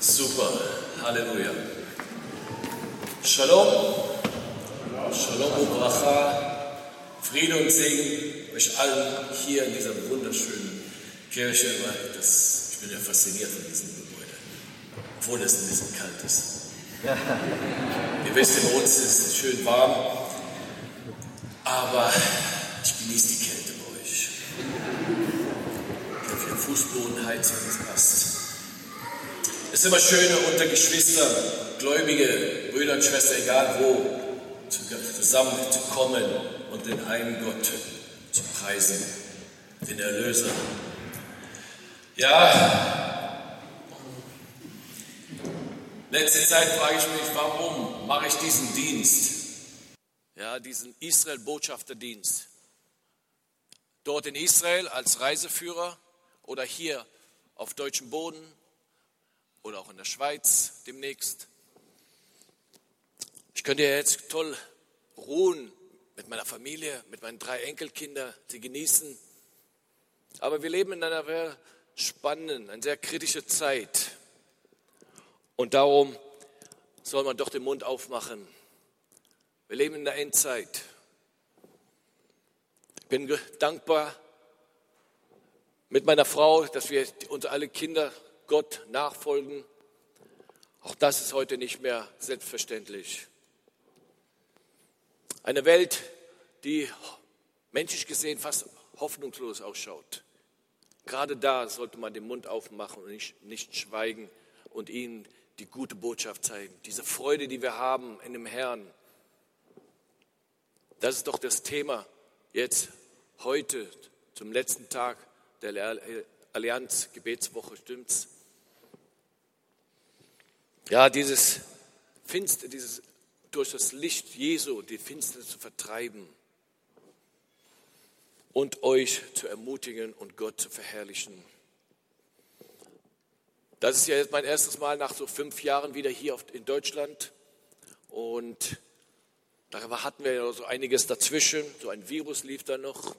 Super, Halleluja. Shalom, Shalom Ubracha, Friede und Segen euch allen hier in dieser wunderschönen Kirche. Ich bin ja fasziniert von diesem Gebäude, obwohl es ein bisschen kalt ist. Ihr wisst, bei uns ist es schön warm, aber ich genieße die Kälte bei euch. Ich habe hier Fußbodenheizung, das passt. Es ist immer schöner unter Geschwistern, Gläubige, Brüder und Schwestern, egal wo, zusammenzukommen und den einen Gott zu preisen, den Erlöser. Ja, letzte Zeit frage ich mich, warum mache ich diesen Dienst? Ja, diesen Israel-Botschafterdienst. Dort in Israel als Reiseführer oder hier auf deutschem Boden. Oder auch in der Schweiz demnächst. Ich könnte ja jetzt toll ruhen mit meiner Familie, mit meinen 3 Enkelkindern, sie genießen. Aber wir leben in einer sehr spannenden, eine sehr kritische Zeit. Und darum soll man doch den Mund aufmachen. Wir leben in der Endzeit. Ich bin dankbar mit meiner Frau, dass wir unsere alle Kinder Gott nachfolgen. Auch das ist heute nicht mehr selbstverständlich. Eine Welt, die menschlich gesehen fast hoffnungslos ausschaut. Gerade da sollte man den Mund aufmachen und nicht schweigen und ihnen die gute Botschaft zeigen. Diese Freude, die wir haben in dem Herrn. Das ist doch das Thema jetzt heute zum letzten Tag der Allianz Gebetswoche, stimmt's? Ja, dieses durch das Licht Jesu die Finsternis zu vertreiben und euch zu ermutigen und Gott zu verherrlichen. Das ist ja jetzt mein erstes Mal nach so 5 Jahren wieder hier in Deutschland und da hatten wir ja so einiges dazwischen, so ein Virus lief da noch.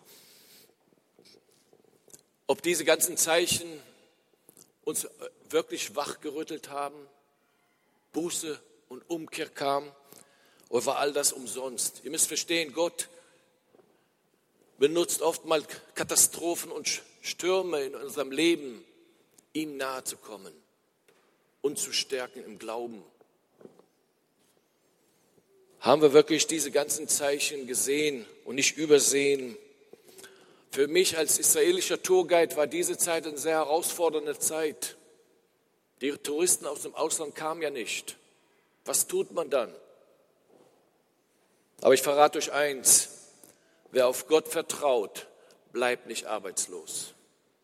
Ob diese ganzen Zeichen uns wirklich wachgerüttelt haben, Buße und Umkehr kam, oder war all das umsonst? Ihr müsst verstehen, Gott benutzt oft mal Katastrophen und Stürme in unserem Leben, ihm nahe zu kommen und zu stärken im Glauben. Haben wir wirklich diese ganzen Zeichen gesehen und nicht übersehen? Für mich als israelischer Tourguide war diese Zeit eine sehr herausfordernde Zeit. Die Touristen aus dem Ausland kamen ja nicht. Was tut man dann? Aber ich verrate euch eins, wer auf Gott vertraut, bleibt nicht arbeitslos.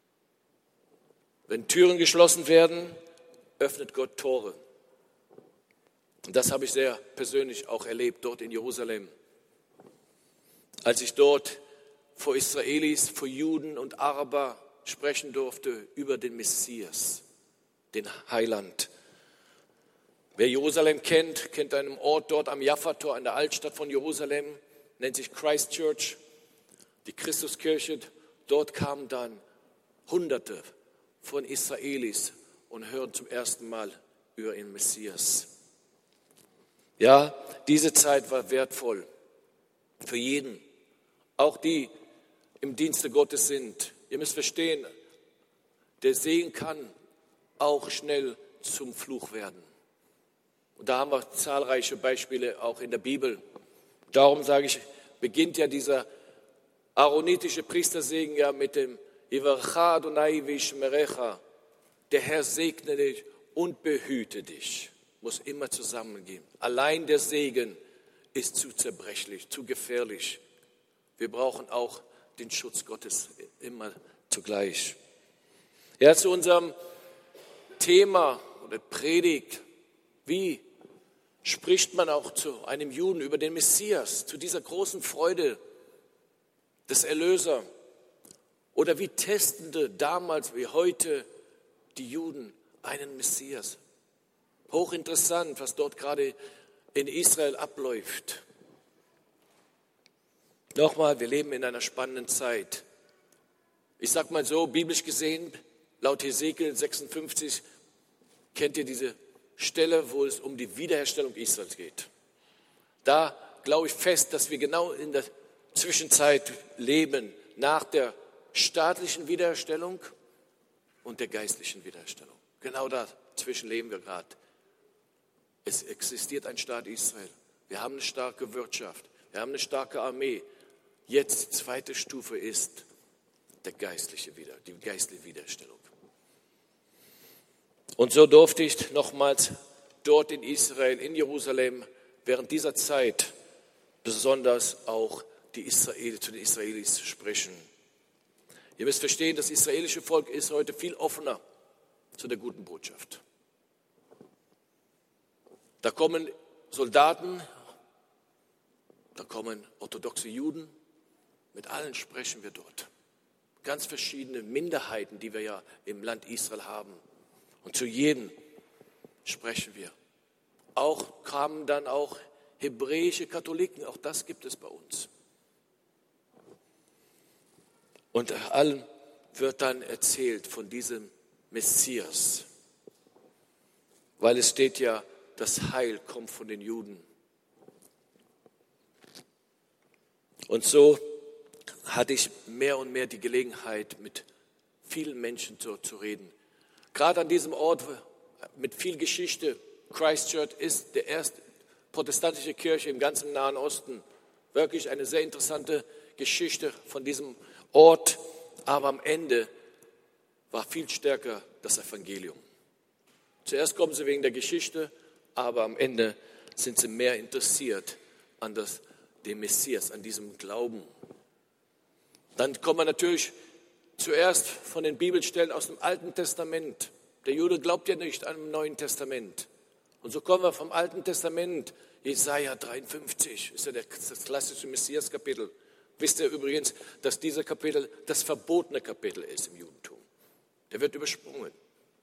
Wenn Türen geschlossen werden, öffnet Gott Tore. Und das habe ich sehr persönlich auch erlebt, dort in Jerusalem. Als ich dort vor Israelis, vor Juden und Araber sprechen durfte über den Messias, den Heiland. Wer Jerusalem kennt, kennt einen Ort dort am Jaffa-Tor in der Altstadt von Jerusalem, nennt sich Christ Church, die Christuskirche. Dort kamen dann Hunderte von Israelis und hören zum ersten Mal über den Messias. Ja, diese Zeit war wertvoll für jeden, auch die im Dienste Gottes sind. Ihr müsst verstehen, der Segen kann auch schnell zum Fluch werden. Und da haben wir zahlreiche Beispiele auch in der Bibel. Darum sage ich, beginnt ja dieser aaronitische Priestersegen ja mit dem Yivarecha Adonai v'yishmerecha. Der Herr segne dich und behüte dich. Muss immer zusammengehen. Allein der Segen ist zu zerbrechlich, zu gefährlich. Wir brauchen auch den Schutz Gottes immer zugleich. Ja, zu unserem Thema oder Predigt, wie spricht man auch zu einem Juden über den Messias, zu dieser großen Freude des Erlösers? Oder wie testende damals wie heute die Juden einen Messias? Hochinteressant, was dort gerade in Israel abläuft. Nochmal, wir leben in einer spannenden Zeit. Ich sage mal so, biblisch gesehen, laut Hesekiel 56 Kennt ihr diese Stelle, wo es um die Wiederherstellung Israels geht? Da glaube ich fest, dass wir genau in der Zwischenzeit leben, nach der staatlichen Wiederherstellung und der geistlichen Wiederherstellung. Genau dazwischen leben wir gerade. Es existiert ein Staat Israel. Wir haben eine starke Wirtschaft. Wir haben eine starke Armee. Jetzt, zweite Stufe ist die geistliche Wiederherstellung. Und so durfte ich nochmals dort in Israel, in Jerusalem, während dieser Zeit besonders auch zu den Israelis sprechen. Ihr müsst verstehen, das israelische Volk ist heute viel offener zu der guten Botschaft. Da kommen Soldaten, da kommen orthodoxe Juden, mit allen sprechen wir dort. Ganz verschiedene Minderheiten, die wir ja im Land Israel haben. Und zu jedem sprechen wir. Auch kamen dann auch hebräische Katholiken, auch das gibt es bei uns. Und allen wird dann erzählt von diesem Messias, weil es steht ja, das Heil kommt von den Juden. Und so hatte ich mehr und mehr die Gelegenheit, mit vielen Menschen zu reden. Gerade an diesem Ort mit viel Geschichte. Christchurch ist die erste protestantische Kirche im ganzen Nahen Osten. Wirklich eine sehr interessante Geschichte von diesem Ort. Aber am Ende war viel stärker das Evangelium. Zuerst kommen sie wegen der Geschichte, aber am Ende sind sie mehr interessiert an dem Messias, an diesem Glauben. Dann kommen wir natürlich zuerst von den Bibelstellen aus dem Alten Testament. Der Jude glaubt ja nicht an dem Neuen Testament. Und so kommen wir vom Alten Testament, Jesaja 53, ist ja das klassische Messias-Kapitel. Wisst ihr übrigens, dass dieser Kapitel das verbotene Kapitel ist im Judentum. Der wird übersprungen.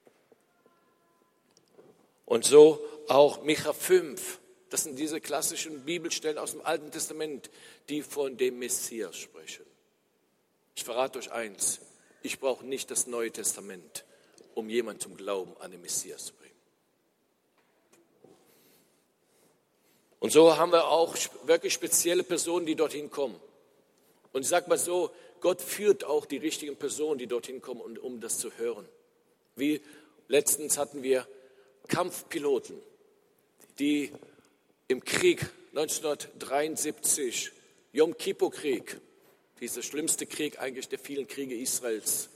Und so auch Micha 5. Das sind diese klassischen Bibelstellen aus dem Alten Testament, die von dem Messias sprechen. Ich verrate euch eins, ich brauche nicht das Neue Testament, um jemanden zum Glauben an den Messias zu bringen. Und so haben wir auch wirklich spezielle Personen, die dorthin kommen. Und ich sage mal so, Gott führt auch die richtigen Personen, die dorthin kommen, um das zu hören. Wie letztens hatten wir Kampfpiloten, die im Krieg 1973, Yom Kippur-Krieg, dieser schlimmste Krieg eigentlich der vielen Kriege Israels,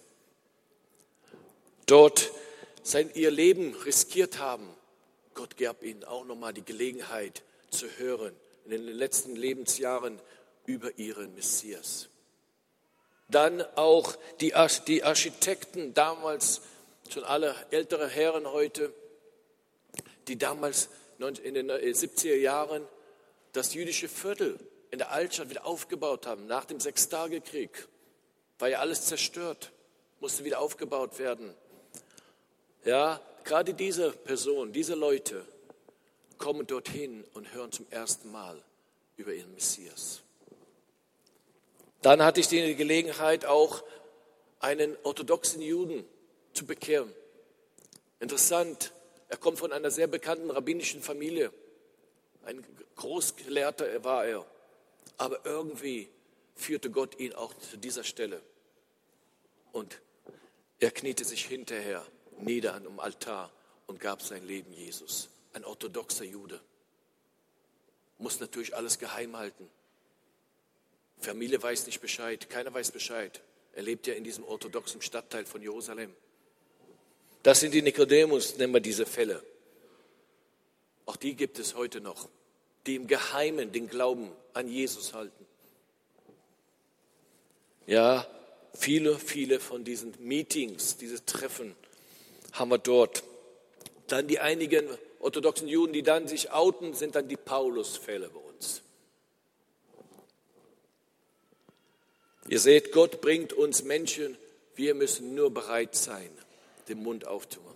dort ihr Leben riskiert haben. Gott gab ihnen auch nochmal die Gelegenheit zu hören in den letzten Lebensjahren über ihren Messias. Dann auch die Architekten damals, schon alle ältere Herren heute, die damals in den 70er Jahren das jüdische Viertel in der Altstadt wieder aufgebaut haben, nach dem Sechstagekrieg. War ja alles zerstört, musste wieder aufgebaut werden. Ja, gerade diese Personen, diese Leute kommen dorthin und hören zum ersten Mal über ihren Messias. Dann hatte ich die Gelegenheit, auch einen orthodoxen Juden zu bekehren. Interessant, er kommt von einer sehr bekannten rabbinischen Familie. Ein Großgelehrter war er. Aber irgendwie führte Gott ihn auch zu dieser Stelle. Und er kniete sich hinterher nieder an dem Altar und gab sein Leben Jesus. Ein orthodoxer Jude. Muss natürlich alles geheim halten. Familie weiß nicht Bescheid, keiner weiß Bescheid. Er lebt ja in diesem orthodoxen Stadtteil von Jerusalem. Das sind die Nikodemus, nennen wir diese Fälle. Auch die gibt es heute noch, die im Geheimen den Glauben an Jesus halten. Ja, viele von diesen Meetings, diese Treffen haben wir dort. Dann die einigen orthodoxen Juden, die dann sich outen, sind dann die Paulus-Fälle bei uns. Ihr seht, Gott bringt uns Menschen, wir müssen nur bereit sein, den Mund aufzumachen.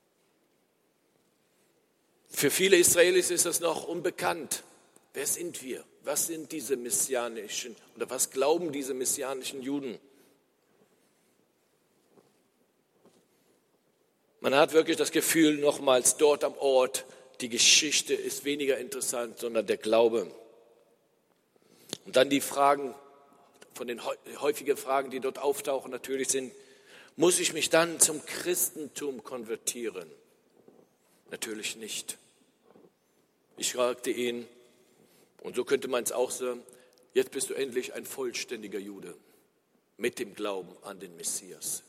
Für viele Israelis ist das noch unbekannt. Wer sind wir? Was sind diese messianischen oder was glauben diese messianischen Juden? Man hat wirklich das Gefühl, nochmals dort am Ort, die Geschichte ist weniger interessant, sondern der Glaube. Und dann die Fragen, von den häufigen Fragen, die dort auftauchen, natürlich sind, muss ich mich dann zum Christentum konvertieren? Natürlich nicht. Ich fragte ihn, und so könnte man es auch sagen, jetzt bist du endlich ein vollständiger Jude mit dem Glauben an den Messias.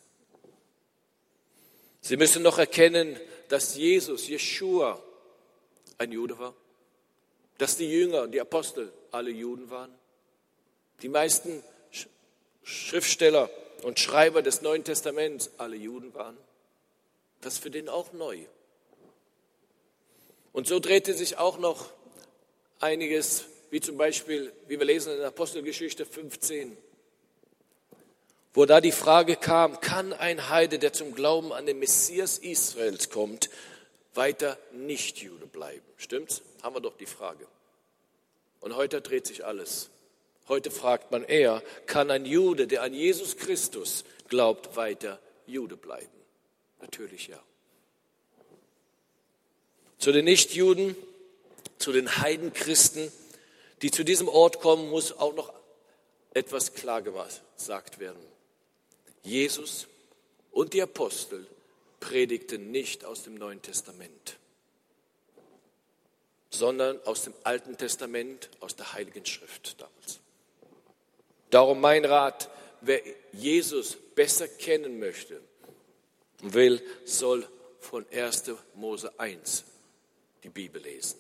Sie müssen noch erkennen, dass Jesus, Jeschua, ein Jude war, dass die Jünger, die Apostel, alle Juden waren. Die meisten Schriftsteller und Schreiber des Neuen Testaments alle Juden waren. Das ist für den auch neu. Und so drehte sich auch noch einiges, wie zum Beispiel, wie wir lesen in der Apostelgeschichte 15, wo da die Frage kam, kann ein Heide, der zum Glauben an den Messias Israels kommt, weiter nicht Jude bleiben? Stimmt's? Haben wir doch die Frage. Und heute dreht sich alles. Heute fragt man eher, kann ein Jude, der an Jesus Christus glaubt, weiter Jude bleiben? Natürlich ja. Zu den Nichtjuden, zu den Heidenchristen, die zu diesem Ort kommen, muss auch noch etwas klar gesagt werden. Jesus und die Apostel predigten nicht aus dem Neuen Testament, sondern aus dem Alten Testament, aus der Heiligen Schrift damals. Darum mein Rat, wer Jesus besser kennen möchte und will, soll von 1. Mose 1 die Bibel lesen.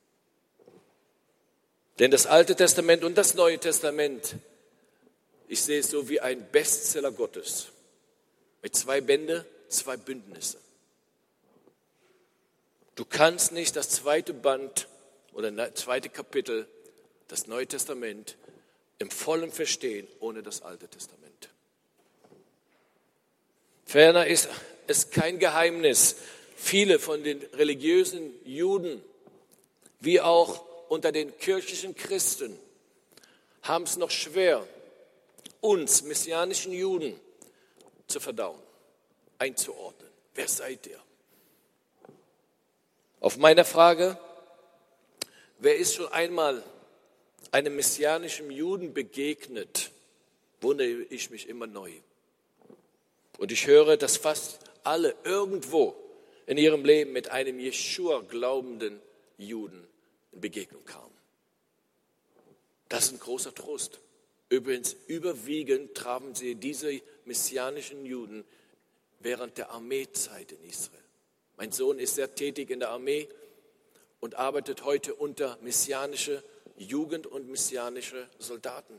Denn das Alte Testament und das Neue Testament, ich sehe es so wie ein Bestseller Gottes mit 2 Bände, 2 Bündnisse. Du kannst nicht das 2. Band oder das 2. Kapitel, das Neue Testament, im Vollen verstehen ohne das Alte Testament. Ferner ist es kein Geheimnis, viele von den religiösen Juden, wie auch unter den kirchlichen Christen, haben es noch schwer, uns messianischen Juden zu verdauen, einzuordnen. Wer seid ihr? Auf meine Frage, wer ist schon einmal einem messianischen Juden begegnet, wundere ich mich immer neu. Und ich höre, dass fast alle irgendwo in ihrem Leben mit einem Jeschua glaubenden Juden in Begegnung kamen. Das ist ein großer Trost. Übrigens, überwiegend trafen sie diese messianischen Juden während der Armeezeit in Israel. Mein Sohn ist sehr tätig in der Armee und arbeitet heute unter messianische Jugend und messianische Soldaten.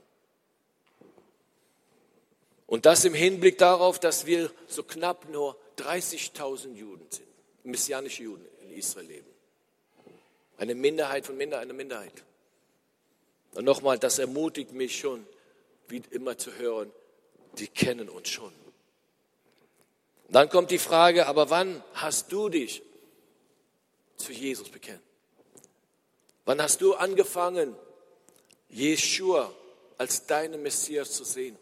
Und das im Hinblick darauf, dass wir so knapp nur 30.000 Juden sind, messianische Juden in Israel leben. Eine Minderheit von einer Minderheit. Und nochmal, das ermutigt mich schon, wie immer zu hören, die kennen uns schon. Und dann kommt die Frage, aber wann hast du dich zu Jesus bekennt? Wann hast du angefangen, Jeschua als deinen Messias zu sehen?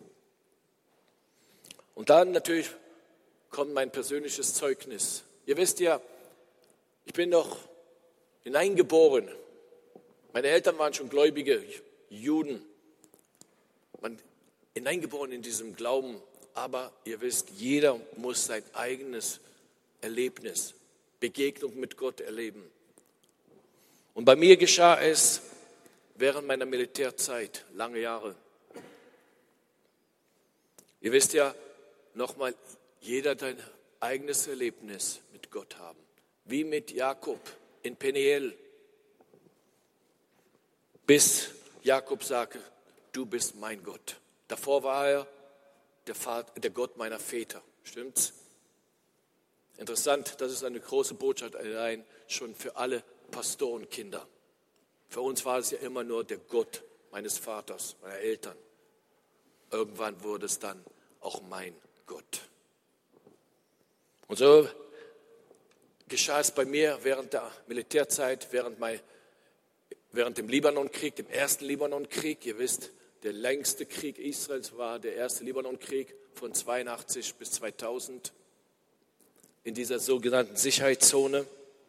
Und dann natürlich kommt mein persönliches Zeugnis. Ihr wisst ja, ich bin doch hineingeboren. Meine Eltern waren schon gläubige Juden. Man hineingeboren in diesem Glauben. Aber ihr wisst, jeder muss sein eigenes Erlebnis, Begegnung mit Gott erleben. Und bei mir geschah es während meiner Militärzeit, lange Jahre. Ihr wisst ja, nochmal, jeder hat ein eigenes Erlebnis mit Gott haben. Wie mit Jakob in Peniel. Bis Jakob sagte, du bist mein Gott. Davor war er der Gott meiner Väter. Stimmt's? Interessant, das ist eine große Botschaft allein schon für alle Pastorenkinder. Für uns war es ja immer nur der Gott meines Vaters, meiner Eltern. Irgendwann wurde es dann auch mein Gott. Und so geschah es bei mir während der Militärzeit, während dem Libanonkrieg, dem ersten Libanonkrieg. Ihr wisst, der längste Krieg Israels war der erste Libanonkrieg von 82 bis 2000. in dieser sogenannten Sicherheitszone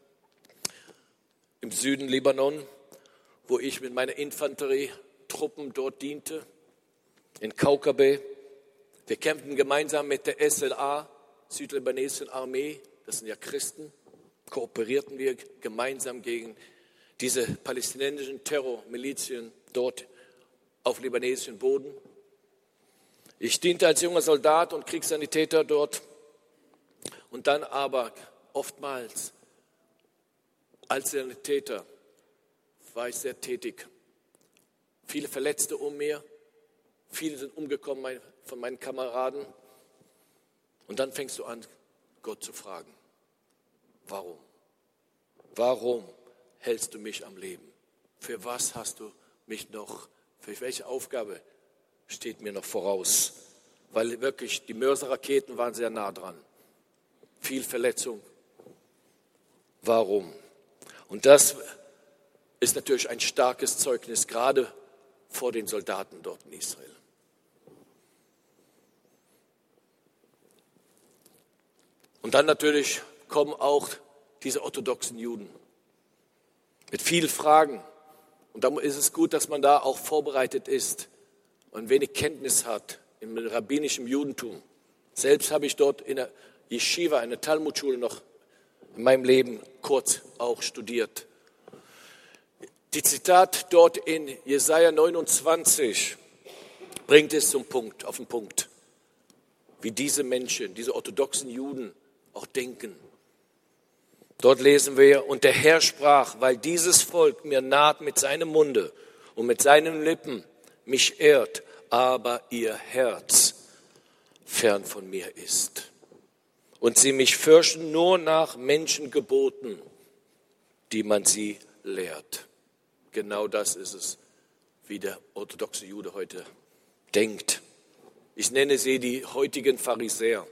im Süden Libanon, wo ich mit meiner Infanterietruppen dort diente, in Kaukabe. Wir kämpften gemeinsam mit der SLA, südlibanesischen Armee, das sind ja Christen, kooperierten wir gemeinsam gegen diese palästinensischen Terrormilizien dort auf libanesischem Boden. Ich diente als junger Soldat und Kriegssanitäter dort und dann aber oftmals als Sanitäter war ich sehr tätig. Viele Verletzte um mir, viele sind umgekommen von meinen Kameraden. Und dann fängst du an, Gott zu fragen, warum? Warum hältst du mich am Leben? Für was hast du mich noch, für welche Aufgabe steht mir noch voraus? Weil wirklich die Mörserraketen waren sehr nah dran. Viel Verletzung. Warum? Und das ist natürlich ein starkes Zeugnis, gerade vor den Soldaten dort in Israel. Und dann natürlich kommen auch diese orthodoxen Juden mit vielen Fragen. Und da ist es gut, dass man da auch vorbereitet ist und wenig Kenntnis hat im rabbinischen Judentum. Selbst habe ich dort in der Yeshiva, in der Talmudschule noch in meinem Leben kurz auch studiert. Die Zitat dort in Jesaja 29 bringt es auf den Punkt, wie diese Menschen, diese orthodoxen Juden auch denken. Dort lesen wir, und der Herr sprach, weil dieses Volk mir naht mit seinem Munde und mit seinen Lippen mich ehrt, aber ihr Herz fern von mir ist. Und sie mich fürchten nur nach Menschengeboten, die man sie lehrt. Genau das ist es, wie der orthodoxe Jude heute denkt. Ich nenne sie die heutigen Pharisäer.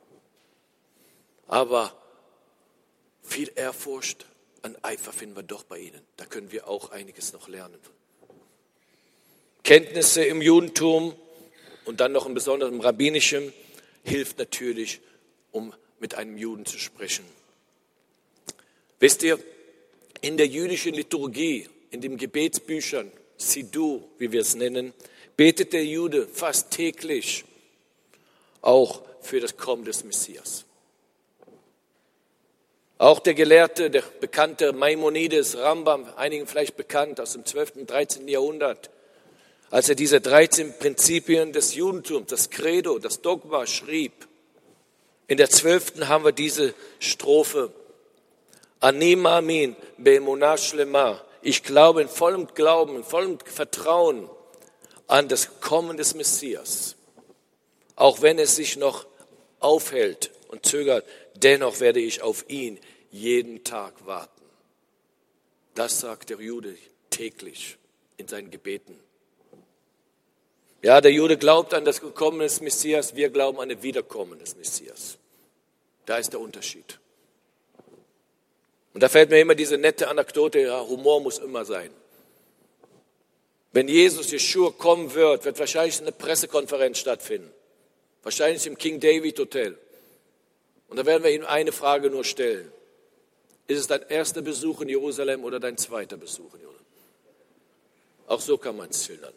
Aber viel Ehrfurcht an Eifer finden wir doch bei ihnen. Da können wir auch einiges noch lernen. Kenntnisse im Judentum und dann noch im Besonderen im Rabbinischen hilft natürlich, um mit einem Juden zu sprechen. Wisst ihr, in der jüdischen Liturgie, in den Gebetsbüchern, Siddur, wie wir es nennen, betet der Jude fast täglich auch für das Kommen des Messias. Auch der Gelehrte, der bekannte Maimonides, Rambam, einigen vielleicht bekannt aus dem 12. und 13. Jahrhundert, als er diese 13 Prinzipien des Judentums, das Credo, das Dogma schrieb. In der 12. haben wir diese Strophe, Ani Ma'amin be'emunah shlema. Ich glaube in vollem Glauben, in vollem Vertrauen an das Kommen des Messias. Auch wenn es sich noch aufhält und zögert, dennoch werde ich auf ihn jeden Tag warten. Das sagt der Jude täglich in seinen Gebeten. Ja, der Jude glaubt an das Kommen des Messias, wir glauben an das Wiederkommen des Messias. Da ist der Unterschied. Und da fällt mir immer diese nette Anekdote, ja, Humor muss immer sein. Wenn Jesus, Jeschua, kommen wird wahrscheinlich eine Pressekonferenz stattfinden. Wahrscheinlich im King David Hotel. Und da werden wir ihm eine Frage nur stellen. Ist es dein erster Besuch in Jerusalem oder dein zweiter Besuch in Jerusalem? Auch so kann man es schildern.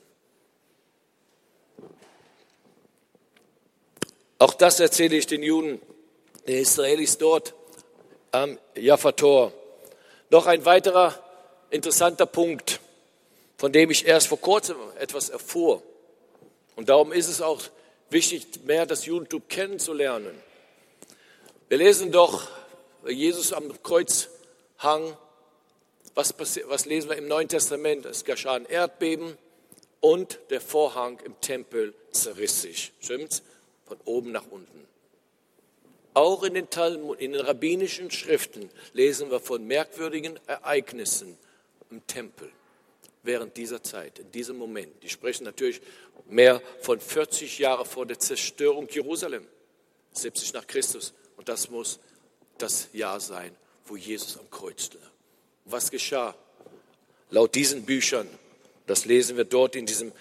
Auch das erzähle ich den Juden, den Israelis dort am Jaffa-Tor. Noch ein weiterer interessanter Punkt, von dem ich erst vor kurzem etwas erfuhr. Und darum ist es auch wichtig, mehr das Judentum kennenzulernen. Wir lesen doch, Jesus am Kreuz hang, was lesen wir im Neuen Testament? Es geschah ein Erdbeben und der Vorhang im Tempel zerriss sich. Stimmt's? Von oben nach unten. Auch in den rabbinischen Schriften lesen wir von merkwürdigen Ereignissen im Tempel während dieser Zeit, in diesem Moment. Die sprechen natürlich mehr von 40 Jahren vor der Zerstörung Jerusalem, 70 nach Christus. Und das muss das Jahr sein, wo Jesus am Kreuz lag. Was geschah? Laut diesen Büchern, das lesen wir dort in diesem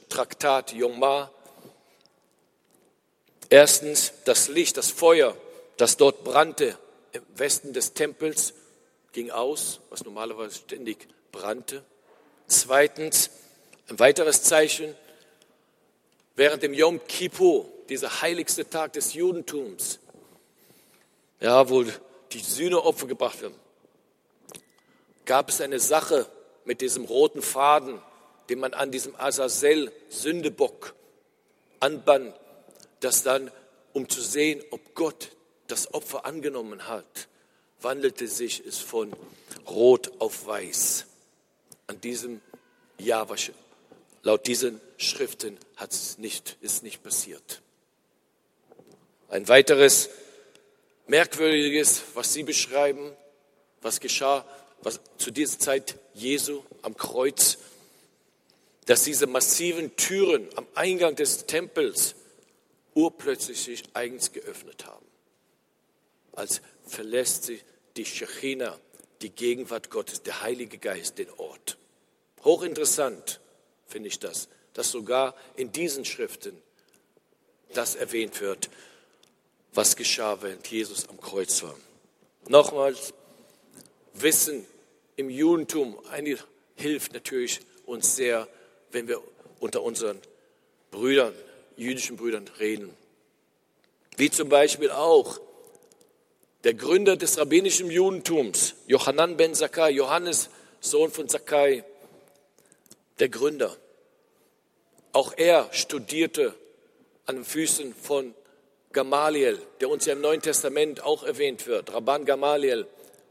Talmud-Traktat Yomah. Erstens, das Licht, das Feuer das dort brannte im Westen des Tempels, ging aus, was normalerweise ständig brannte. Zweitens, ein weiteres Zeichen, während dem Yom Kippur, dieser heiligste Tag des Judentums, ja, wo die Sühneopfer gebracht werden, gab es eine Sache mit diesem roten Faden, den man an diesem Azazel, Sündebock, anband, das dann, um zu sehen, ob Gott das Opfer angenommen hat, wandelte sich es von rot auf weiß. An diesem Jahr, laut diesen Schriften, ist nicht passiert. Ein weiteres Merkwürdiges, was Sie beschreiben, was geschah, was zu dieser Zeit Jesu am Kreuz, dass diese massiven Türen am Eingang des Tempels urplötzlich sich eigens geöffnet haben. Als verlässt sich die Schechina, die Gegenwart Gottes, der Heilige Geist, den Ort. Hochinteressant finde ich das, dass sogar in diesen Schriften das erwähnt wird, was geschah, während Jesus am Kreuz war. Nochmals, Wissen im Judentum hilft natürlich uns sehr, wenn wir unter unseren Brüdern, jüdischen Brüdern reden. Wie zum Beispiel auch der Gründer des rabbinischen Judentums, Johanan ben Zakkai, Johannes, Sohn von Zakkai, der Gründer. Auch er studierte an den Füßen von Gamaliel, der uns ja im Neuen Testament auch erwähnt wird, Rabban Gamaliel,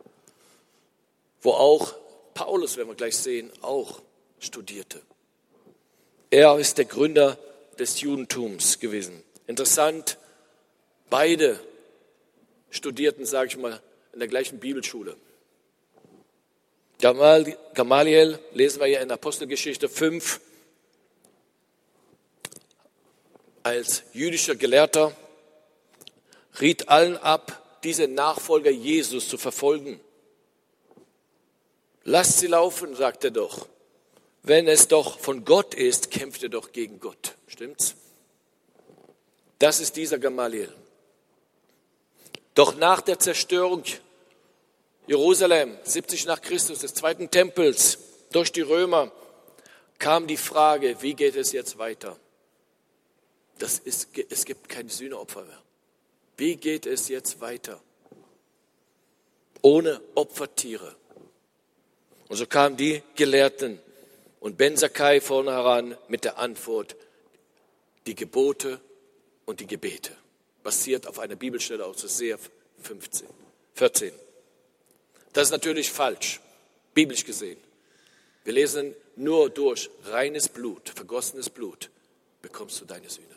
wo auch Paulus, werden wir gleich sehen, auch studierte. Er ist der Gründer des Judentums gewesen. Interessant, beide studierten, sage ich mal, in der gleichen Bibelschule. Gamaliel, lesen wir ja in Apostelgeschichte 5, als jüdischer Gelehrter, riet allen ab, diese Nachfolger Jesus zu verfolgen. Lasst sie laufen, sagt er doch. Wenn es doch von Gott ist, kämpft er doch gegen Gott. Stimmt's? Das ist dieser Gamaliel. Doch nach der Zerstörung Jerusalem, 70 nach Christus, des zweiten Tempels, durch die Römer, kam die Frage, wie geht es jetzt weiter? Es gibt kein Sühneopfer mehr. Wie geht es jetzt weiter? Ohne Opfertiere. Und so kamen die Gelehrten und Ben Zakkai vorne heran mit der Antwort, die Gebote und die Gebete. Basiert auf einer Bibelstelle aus Hosea 14. Das ist natürlich falsch, biblisch gesehen. Wir lesen, nur durch reines Blut, vergossenes Blut, bekommst du deine Sühne.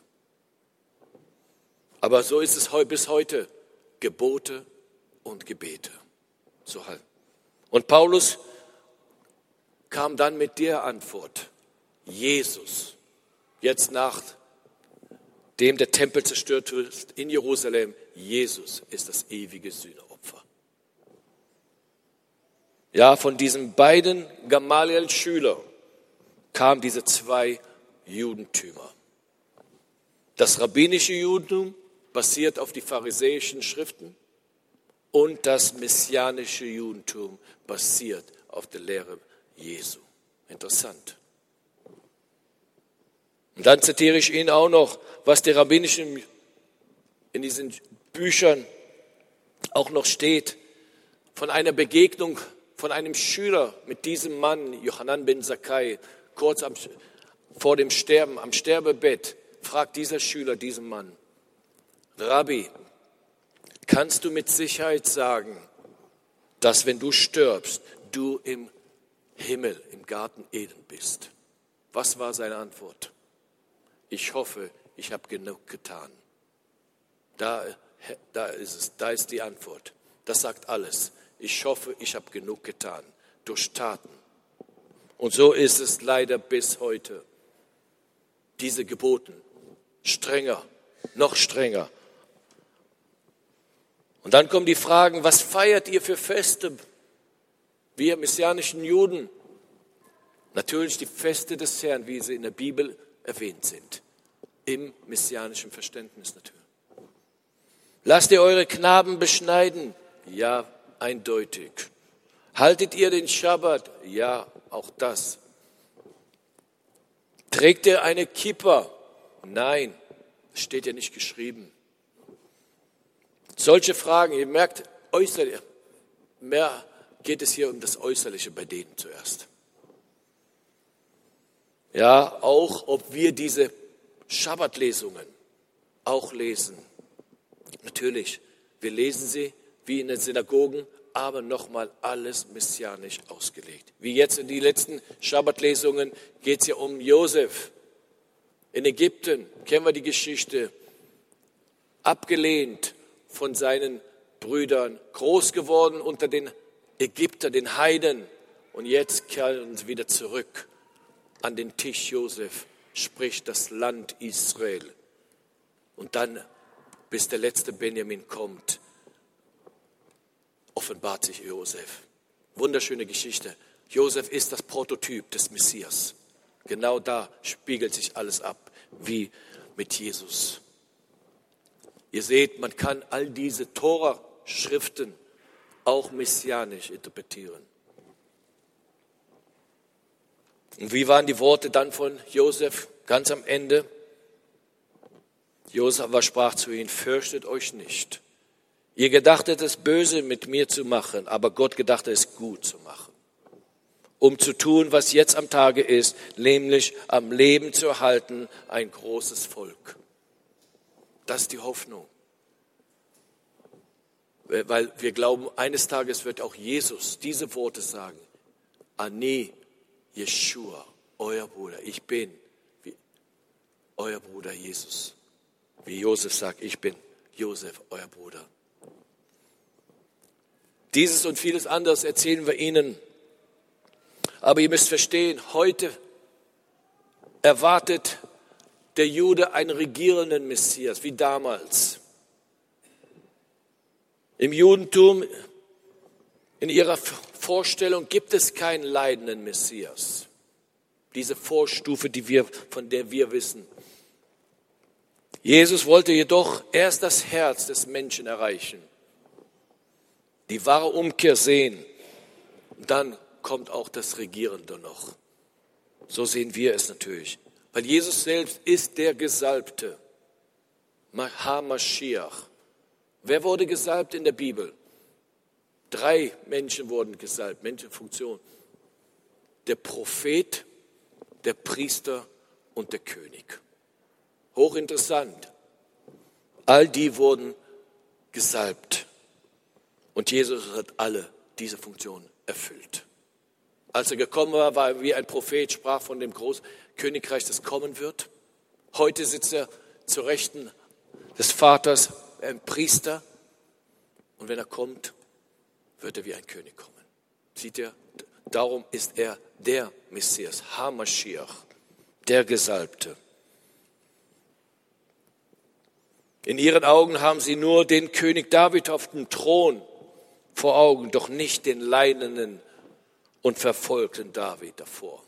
Aber so ist es bis heute, Gebote und Gebete. So halt. Und Paulus kam dann mit der Antwort, Jesus, jetzt nachdem der Tempel zerstört wird in Jerusalem, Jesus ist das ewige Sühneopfer. Ja, von diesen beiden Gamaliel-Schülern kamen diese zwei Judentümer. Das rabbinische Judentum basiert auf die pharisäischen Schriften und das messianische Judentum basiert auf der Lehre Jesu. Interessant. Und dann zitiere ich Ihnen auch noch, was der rabbinischen in diesen Büchern auch noch steht, von einer Begegnung von einem Schüler mit diesem Mann, Johanan ben Zakkai, kurz vor dem Sterben, am Sterbebett, fragt dieser Schüler diesen Mann, Rabbi, kannst du mit Sicherheit sagen, dass wenn du stirbst, du im Himmel, im Garten Eden bist? Was war seine Antwort? Ich hoffe, ich habe genug getan. Da ist es, da ist die Antwort. Das sagt alles. Ich hoffe, ich habe genug getan. Durch Taten. Und so ist es leider bis heute. Diese Geboten, strenger, noch strenger. Und dann kommen die Fragen, was feiert ihr für Feste? Wir messianischen Juden. Natürlich die Feste des Herrn, wie sie in der Bibel erwähnt sind. Im messianischen Verständnis natürlich. Lasst ihr eure Knaben beschneiden? Ja, eindeutig. Haltet ihr den Schabbat? Ja, auch das. Trägt ihr eine Kippa? Nein, das steht ja nicht geschrieben. Solche Fragen, ihr merkt, äußerlich, mehr geht es hier um das Äußerliche bei denen zuerst. Ja, auch ob wir diese Schabbatlesungen auch lesen. Natürlich, wir lesen sie wie in den Synagogen, aber nochmal alles messianisch ausgelegt. Wie jetzt in die letzten Schabbatlesungen geht es ja um Josef. In Ägypten kennen wir die Geschichte. Abgelehnt von seinen Brüdern, groß geworden unter den Ägyptern, den Heiden. Und jetzt kehren sie wieder zurück an den Tisch Josef, sprich das Land Israel. Und dann, bis der letzte Benjamin kommt, offenbart sich Josef. Wunderschöne Geschichte. Josef ist das Prototyp des Messias. Genau da spiegelt sich alles ab, wie mit Jesus. Ihr seht, man kann all diese Tora-Schriften auch messianisch interpretieren. Und wie waren die Worte dann von Josef ganz am Ende? Josef aber sprach zu ihnen, fürchtet euch nicht. Ihr gedachtet es böse mit mir zu machen, aber Gott gedachte es gut zu machen. Um zu tun, was jetzt am Tage ist, nämlich am Leben zu erhalten, ein großes Volk. Das ist die Hoffnung. Weil wir glauben, eines Tages wird auch Jesus diese Worte sagen. Ani Yeshua, euer Bruder. Ich bin wie euer Bruder Jesus. Wie Josef sagt, ich bin Josef, euer Bruder. Dieses und vieles anderes erzählen wir Ihnen. Aber ihr müsst verstehen, heute erwartet der Jude einen regierenden Messias, wie damals. Im Judentum, in ihrer Vorstellung, gibt es keinen leidenden Messias. Diese Vorstufe, von der wir wissen. Jesus wollte jedoch erst das Herz des Menschen erreichen, die wahre Umkehr sehen. Und dann kommt auch das Regierende noch. So sehen wir es natürlich. Weil Jesus selbst ist der Gesalbte. HaMashiach. Wer wurde gesalbt in der Bibel? 3 Menschen wurden gesalbt, Menschenfunktion. Der Prophet, der Priester und der König. Hochinteressant. All die wurden gesalbt. Und Jesus hat alle diese Funktionen erfüllt. Als er gekommen war, war er wie ein Prophet, sprach von dem großen Königreich, das kommen wird. Heute sitzt er zur Rechten des Vaters, ein Priester. Und wenn er kommt, wird er wie ein König kommen. Sieht ihr? Darum ist er der Messias, HaMashiach, der Gesalbte. In ihren Augen haben sie nur den König David auf dem Thron vor Augen, doch nicht den leidenden und verfolgten David davor.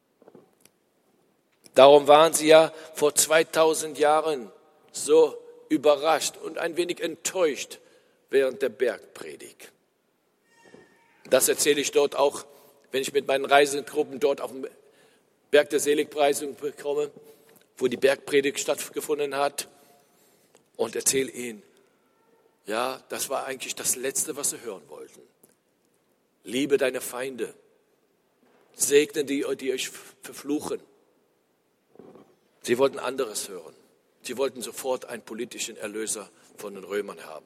Darum waren sie ja vor 2000 Jahren so überrascht und ein wenig enttäuscht während der Bergpredigt. Das erzähle ich dort auch, wenn ich mit meinen Reisegruppen dort auf dem Berg der Seligpreisung komme, wo die Bergpredigt stattgefunden hat, und erzähle ihnen, ja, das war eigentlich das Letzte, was sie hören wollten. Liebe deine Feinde, segne die euch verfluchen. Sie wollten anderes hören. Sie wollten sofort einen politischen Erlöser von den Römern haben.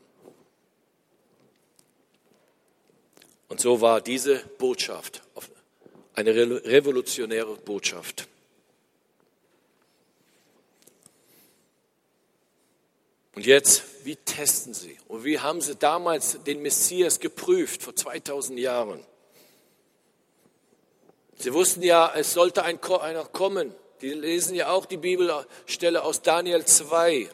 Und so war diese Botschaft eine revolutionäre Botschaft. Und jetzt, wie testen sie? Und wie haben sie damals den Messias geprüft, vor 2000 Jahren? Sie wussten ja, es sollte einer kommen. Die lesen ja auch die Bibelstelle aus Daniel 2.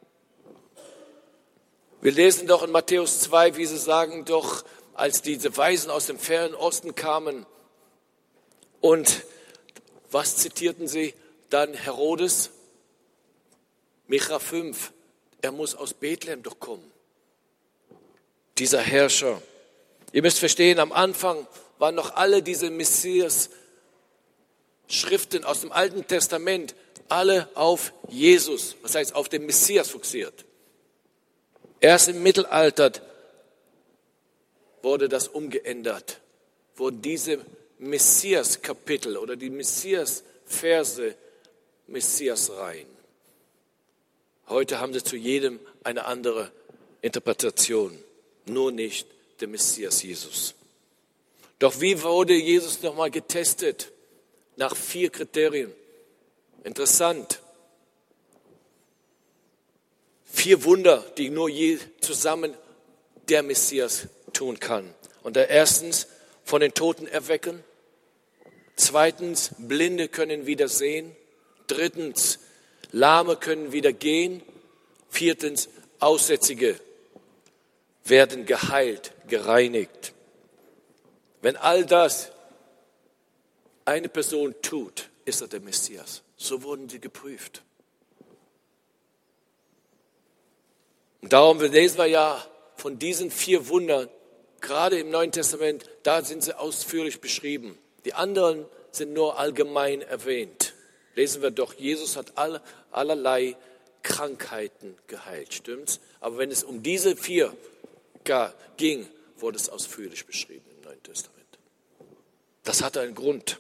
Wir lesen doch in Matthäus 2, wie sie sagen, doch als diese Weisen aus dem fernen Osten kamen. Und was zitierten sie? Dann Herodes, Micha 5. Er muss aus Bethlehem doch kommen. dieser Herrscher. Ihr müsst verstehen, am Anfang waren noch alle diese Messias-Schriften aus dem Alten Testament alle auf Jesus, das heißt auf den Messias fixiert. Erst im Mittelalter wurde das umgeändert, wurden diese Messias-Kapitel oder die Messias-Verse Messias-Reihen. Heute haben sie zu jedem eine andere Interpretation, nur nicht der Messias Jesus. Doch wie wurde Jesus nochmal getestet? Nach 4 Kriterien. Interessant. 4 Wunder, die nur zusammen der Messias tun kann. Und erstens, von den Toten erwecken. Zweitens, Blinde können wieder sehen. Drittens, Lahme können wieder gehen. Viertens, Aussätzige werden geheilt, gereinigt. Wenn all das eine Person tut, ist er der Messias. So wurden sie geprüft. Und darum lesen wir ja von diesen 4 Wundern, gerade im Neuen Testament, da sind sie ausführlich beschrieben. Die anderen sind nur allgemein erwähnt. Lesen wir doch, Jesus hat allerlei Krankheiten geheilt, stimmt's? Aber wenn es um diese 4 ging, wurde es ausführlich beschrieben im Neuen Testament. Das hatte einen Grund.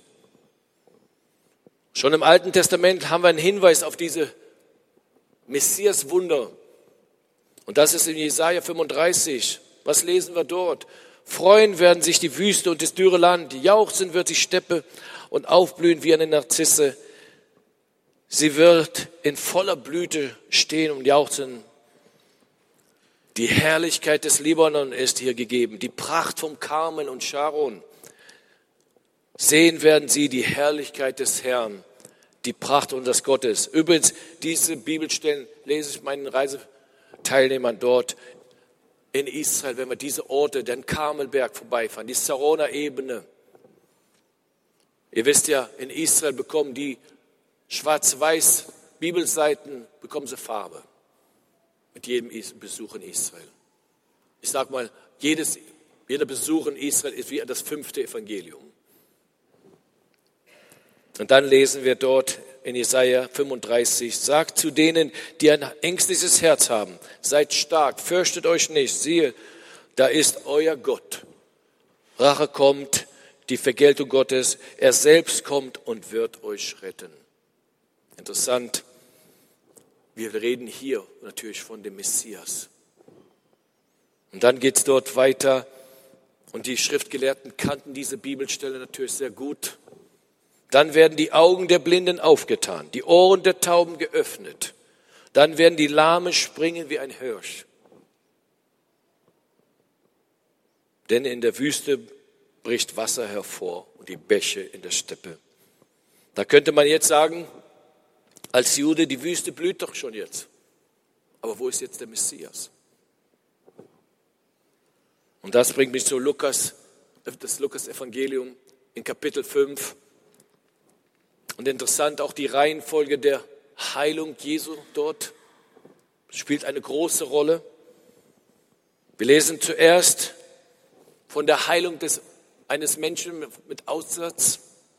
Schon im Alten Testament haben wir einen Hinweis auf diese Messias-Wunder. Und das ist in Jesaja 35. Was lesen wir dort? Freuen werden sich die Wüste und das dürre Land. Jauchzen wird die Steppe und aufblühen wie eine Narzisse. Sie wird in voller Blüte stehen und jauchzen. Die Herrlichkeit des Libanon ist hier gegeben. Die Pracht vom Karmel und Sharon. Sehen werden sie die Herrlichkeit des Herrn, die Pracht unseres Gottes. Übrigens, diese Bibelstellen lese ich meinen Reiseteilnehmern dort in Israel, wenn wir diese Orte, den Karmelberg vorbeifahren, die Saroner Ebene. Ihr wisst ja, in Israel bekommen die schwarz-weiß Bibelseiten, bekommen sie Farbe. Mit jedem Besuch in Israel. Ich sage mal, jeder Besuch in Israel ist wie das 5. Evangelium. Und dann lesen wir dort in Jesaja 35, sagt zu denen, die ein ängstliches Herz haben, seid stark, fürchtet euch nicht, siehe, da ist euer Gott. Rache kommt, die Vergeltung Gottes, er selbst kommt und wird euch retten. Interessant, wir reden hier natürlich von dem Messias. Und dann geht es dort weiter und die Schriftgelehrten kannten diese Bibelstelle natürlich sehr gut. Dann werden die Augen der Blinden aufgetan, die Ohren der Tauben geöffnet. Dann werden die Lahme springen wie ein Hirsch. Denn in der Wüste bricht Wasser hervor und die Bäche in der Steppe. Da könnte man jetzt sagen, als Jude, die Wüste blüht doch schon jetzt. Aber wo ist jetzt der Messias? Und das bringt mich zu das Lukas-Evangelium in Kapitel 5. Und interessant, auch die Reihenfolge der Heilung Jesu dort spielt eine große Rolle. Wir lesen zuerst von der Heilung eines Menschen mit Aussatz.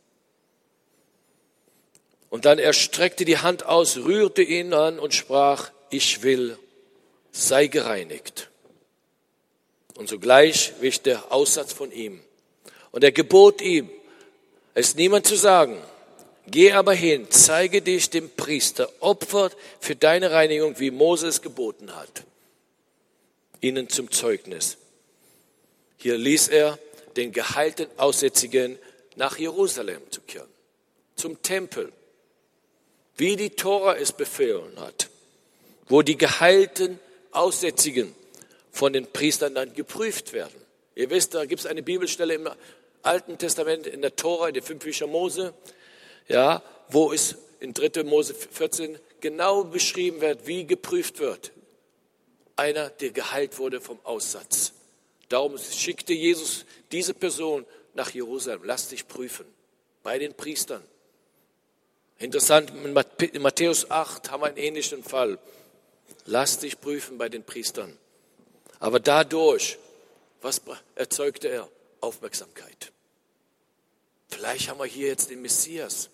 Und dann er streckte die Hand aus, rührte ihn an und sprach, ich will, sei gereinigt. Und sogleich wich der Aussatz von ihm. Und er gebot ihm, es niemand zu sagen, geh aber hin, zeige dich dem Priester, opfer für deine Reinigung, wie Mose es geboten hat, ihnen zum Zeugnis. Hier ließ er den geheilten Aussätzigen nach Jerusalem zu kehren, zum Tempel, wie die Tora es befohlen hat, wo die geheilten Aussätzigen von den Priestern dann geprüft werden. Ihr wisst, da gibt es eine Bibelstelle im Alten Testament, in der Tora, in den 5 Bücher Mose, ja, wo es in 3. Mose 14 genau beschrieben wird, wie geprüft wird. Einer, der geheilt wurde vom Aussatz. Darum schickte Jesus diese Person nach Jerusalem. Lass dich prüfen bei den Priestern. Interessant, in Matthäus 8 haben wir einen ähnlichen Fall. Lass dich prüfen bei den Priestern. Aber dadurch, was erzeugte er? Aufmerksamkeit. Vielleicht haben wir hier jetzt den Messias.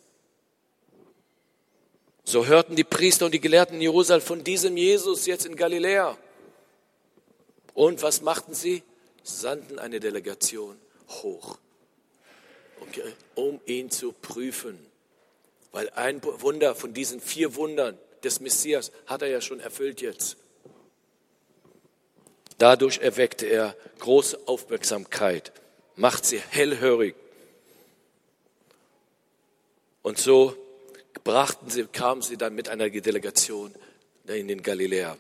So hörten die Priester und die Gelehrten in Jerusalem von diesem Jesus jetzt in Galiläa. Und was machten sie? Sandten eine Delegation hoch, um ihn zu prüfen. Weil ein Wunder von diesen 4 Wundern des Messias hat er ja schon erfüllt jetzt. Dadurch erweckte er große Aufmerksamkeit, macht sie hellhörig. Und so kamen sie dann mit einer Delegation in den Galiläa,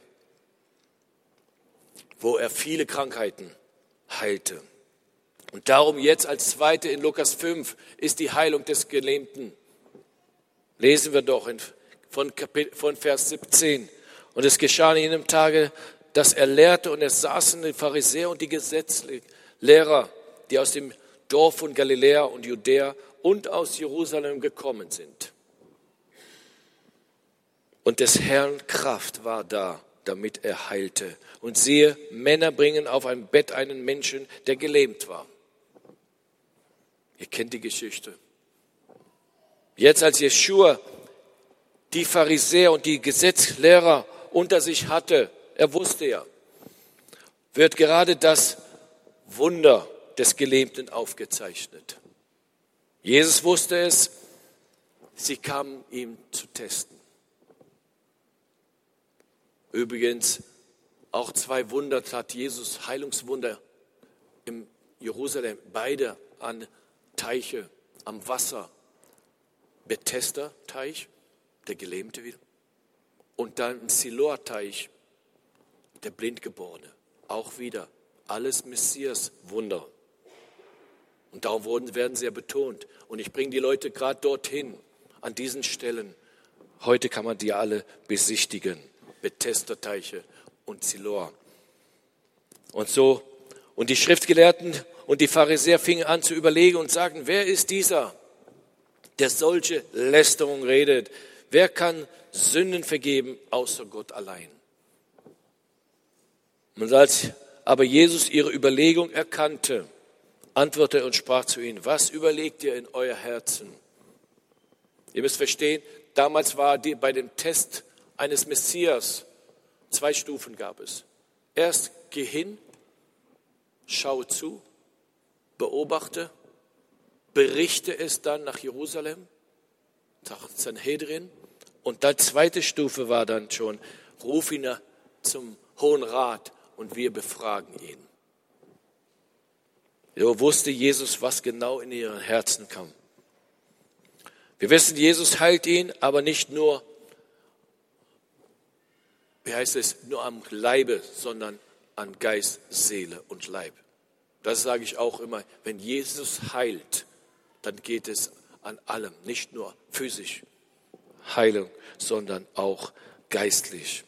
wo er viele Krankheiten heilte. Und darum jetzt als zweite in Lukas 5 ist die Heilung des Gelähmten. Lesen wir doch von Vers 17. Und es geschah an jenem Tage, dass er lehrte, und es saßen die Pharisäer und die Gesetzlehrer, die aus dem Dorf von Galiläa und Judäa und aus Jerusalem gekommen sind. Und des Herrn Kraft war da, damit er heilte. Und siehe, Männer bringen auf ein Bett einen Menschen, der gelähmt war. Ihr kennt die Geschichte. Jetzt als Jeschua die Pharisäer und die Gesetzlehrer unter sich hatte, er wusste ja, wird gerade das Wunder des Gelähmten aufgezeichnet. Jesus wusste es, sie kamen ihm zu testen. Übrigens, auch 2 Wunder tat Jesus, Heilungswunder in Jerusalem, beide an Teiche, am Wasser. Bethesda-Teich, der Gelähmte wieder. Und dann im Siloa-Teich, der Blindgeborene. Auch wieder alles Messias-Wunder. Und darum werden sie ja betont. Und ich bringe die Leute gerade dorthin, an diesen Stellen. Heute kann man die alle besichtigen. Bethesda-Teiche und Siloa. Und die Schriftgelehrten und die Pharisäer fingen an zu überlegen und sagten, wer ist dieser, der solche Lästerung redet? Wer kann Sünden vergeben, außer Gott allein? Und als aber Jesus ihre Überlegung erkannte, antwortete er und sprach zu ihnen, was überlegt ihr in euer Herzen? Ihr müsst verstehen, damals war bei dem Test eines Messias 2 Stufen gab es. Erst geh hin, schaue zu, beobachte, berichte es dann nach Jerusalem, nach Sanhedrin. Und die 2. Stufe war dann schon, ruf ihn zum Hohen Rat und wir befragen ihn. So wusste Jesus, was genau in ihren Herzen kam. Wir wissen, Jesus heilt ihn, aber nicht nur, nur am Leibe, sondern an Geist, Seele und Leib. Das sage ich auch immer, wenn Jesus heilt, dann geht es an allem, nicht nur physisch Heilung, sondern auch geistlich.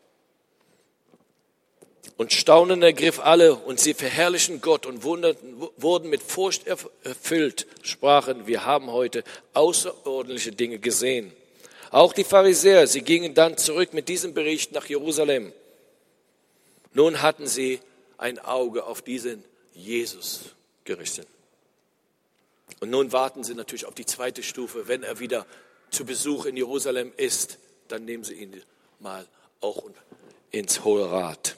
Und Staunen ergriff alle und sie verherrlichen Gott und wurden mit Furcht erfüllt, sprachen, wir haben heute außerordentliche Dinge gesehen. Auch die Pharisäer, sie gingen dann zurück mit diesem Bericht nach Jerusalem. Nun hatten sie ein Auge auf diesen Jesus gerichtet. Und nun warten sie natürlich auf die 2. Stufe. Wenn er wieder zu Besuch in Jerusalem ist, dann nehmen sie ihn mal auch ins Hohe Rat.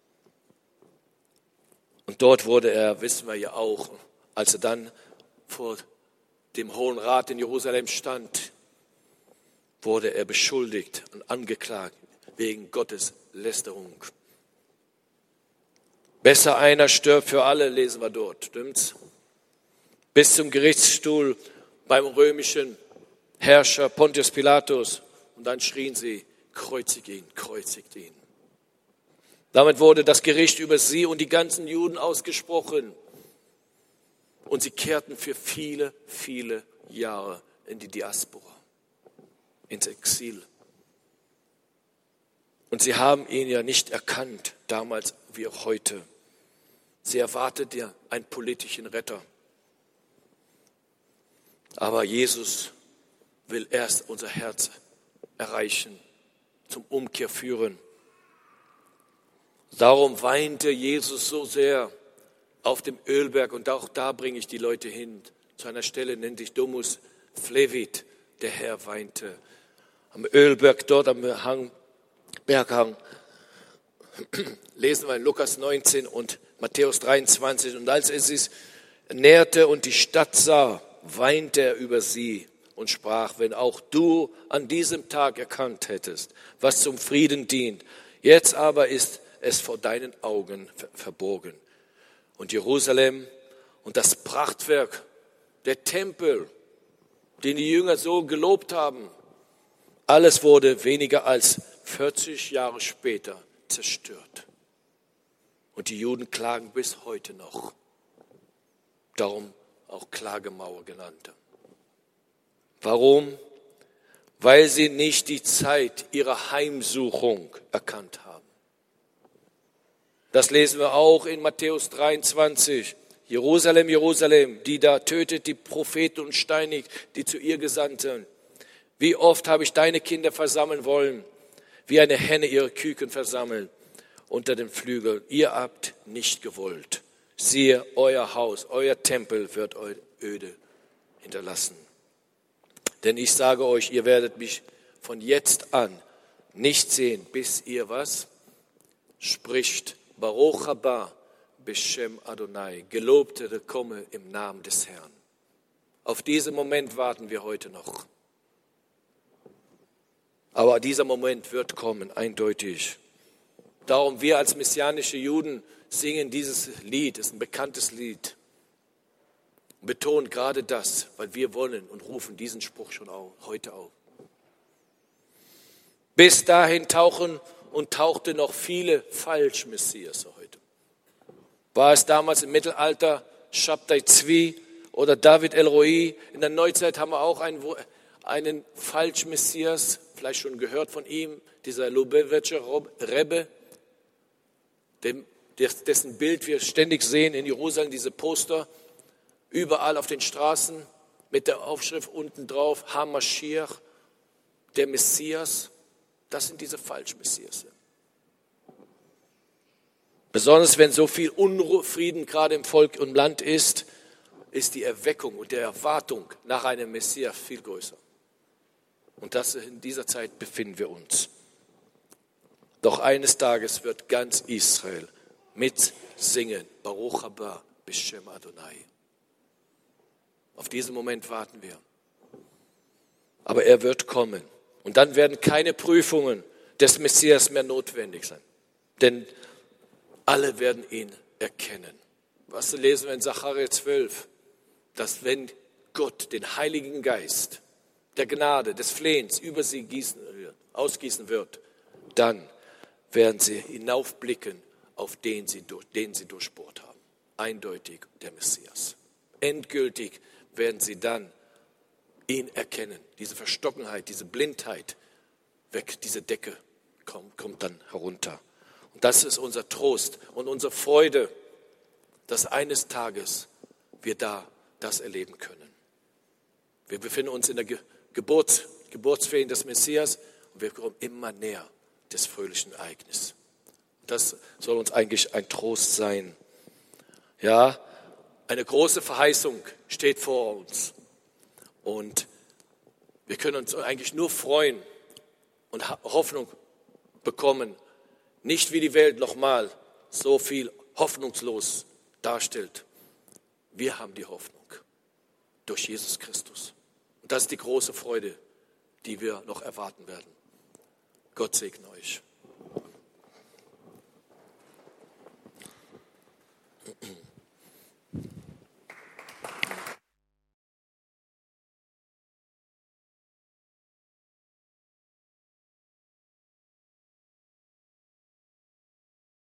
Und dort wurde er, wissen wir ja auch, als er dann vor dem Hohen Rat in Jerusalem stand, wurde er beschuldigt und angeklagt wegen Gottes Lästerung. Besser einer stirbt für alle, lesen wir dort, stimmt's? Bis zum Gerichtsstuhl beim römischen Herrscher Pontius Pilatus. Und dann schrien sie, kreuzigt ihn, kreuzigt ihn. Damit wurde das Gericht über sie und die ganzen Juden ausgesprochen. Und sie kehrten für viele, viele Jahre in die Diaspora, ins Exil. Und sie haben ihn ja nicht erkannt, damals wie auch heute. Sie erwarteten ja einen politischen Retter. Aber Jesus will erst unser Herz erreichen, zum Umkehr führen. Darum weinte Jesus so sehr auf dem Ölberg, und auch da bringe ich die Leute hin. Zu einer Stelle nennt sich Domus Flevit, der Herr weinte. Am Ölberg, dort am Berghang, lesen wir in Lukas 19 und Matthäus 23. Und als er sich näherte und die Stadt sah, weinte er über sie und sprach: Wenn auch du an diesem Tag erkannt hättest, was zum Frieden dient, jetzt aber ist es vor deinen Augen verborgen. Und Jerusalem und das Prachtwerk, der Tempel, den die Jünger so gelobt haben, alles wurde weniger als 40 Jahre später zerstört. Und die Juden klagen bis heute noch. Darum auch Klagemauer genannt. Warum? Weil sie nicht die Zeit ihrer Heimsuchung erkannt haben. Das lesen wir auch in Matthäus 23. Jerusalem, Jerusalem, die da tötet die Propheten und steinigt, die zu ihr gesandt sind. Wie oft habe ich deine Kinder versammeln wollen, wie eine Henne ihre Küken versammelt unter den Flügeln. Ihr habt nicht gewollt. Siehe, euer Haus, euer Tempel wird öde hinterlassen. Denn ich sage euch, ihr werdet mich von jetzt an nicht sehen, bis ihr was? Spricht, Baruch haba Beshem Adonai, Gelobte komme im Namen des Herrn. Auf diesen Moment warten wir heute noch. Aber dieser Moment wird kommen, eindeutig. Darum, wir als messianische Juden singen dieses Lied, ist ein bekanntes Lied. Und betonen gerade das, weil wir wollen und rufen diesen Spruch schon heute auf. Bis dahin tauchte noch viele Falschmessias heute. War es damals im Mittelalter Shabtai Tzvi oder David El-Roi? In der Neuzeit haben wir auch einen Falschmessias, vielleicht schon gehört von ihm, dieser Lubavitcher Rebbe, dessen Bild wir ständig sehen in Jerusalem, diese Poster, überall auf den Straßen mit der Aufschrift unten drauf, HaMashiach, der Messias. Das sind diese Falschmessias. Besonders wenn so viel Unfrieden gerade im Volk und Land ist die Erweckung und die Erwartung nach einem Messias viel größer. Und in dieser Zeit befinden wir uns. Doch eines Tages wird ganz Israel mitsingen, Baruch haba Beshem Adonai. Auf diesen Moment warten wir. Aber er wird kommen. Und dann werden keine Prüfungen des Messias mehr notwendig sein. Denn alle werden ihn erkennen. Was lesen wir in Sacharja 12? Dass wenn Gott den Heiligen Geist der Gnade, des Flehens über sie ausgießen wird, dann werden sie hinaufblicken auf den sie durchbohrt haben. Eindeutig der Messias. Endgültig werden sie dann ihn erkennen. Diese Verstockenheit, diese Blindheit weg, diese Decke kommt dann herunter. Und das ist unser Trost und unsere Freude, dass eines Tages wir das erleben können. Wir befinden uns in der Geburtsferien des Messias und wir kommen immer näher des fröhlichen Ereignisses. Das soll uns eigentlich ein Trost sein. Ja, eine große Verheißung steht vor uns. Und wir können uns eigentlich nur freuen und Hoffnung bekommen. Nicht wie die Welt nochmal so viel hoffnungslos darstellt. Wir haben die Hoffnung durch Jesus Christus. Und das ist die große Freude, die wir noch erwarten werden. Gott segne euch.